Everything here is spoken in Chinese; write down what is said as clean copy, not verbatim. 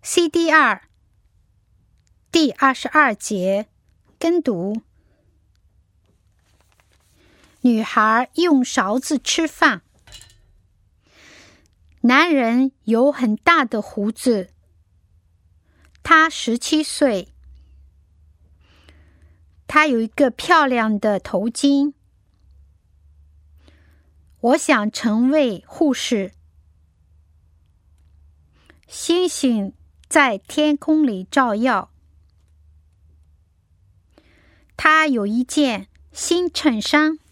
CD2 第22节跟读。女孩用勺子吃饭。男人有很大的胡子，他17岁。他有一个漂亮的头巾。我想成为护士。星星在天空里照耀。他有一件新衬衫。